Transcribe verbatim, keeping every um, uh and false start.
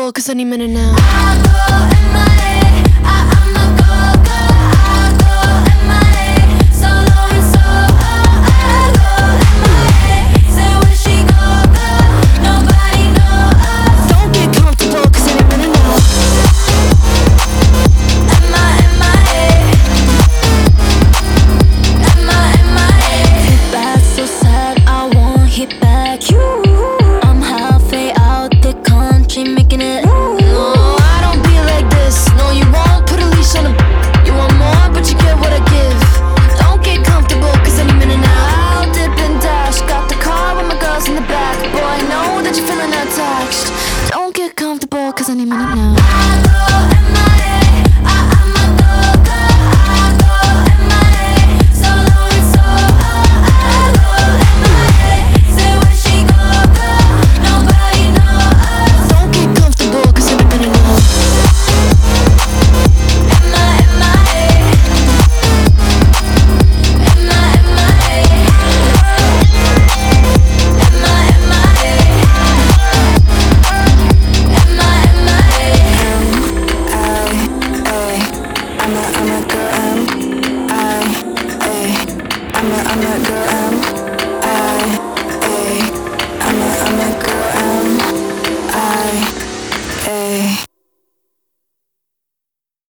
comfortable, cause any minute now I go M I A, I, I'm a go-go. I go M I A, so low and so high. I go M I A, say where she go, go. Nobody know us. Don't get comfortable, cause any minute now M I M I A, M I M I A. Hit back so sad, I won't hit back you. I'm halfway out the country making it. No, I don't be like this. No, you won't put a leash on a. You want more, but you get what I give. Don't get comfortable, cause any minute now I'll dip and dash. Got the car with my girls in the back. Boy, I know that you're feeling attached. Don't get comfortable, cause any minute now I go M I A, I, I'm a go-go. I go M I A, so low and so high. I go M I A, say where she go, go. Nobody know us. Don't get comfortable, cause any minute now M I M I A, M I M I A, M I M I A, M I M I A. I'm a, I'm a girl, M I A. I'm a, I'm a girl, M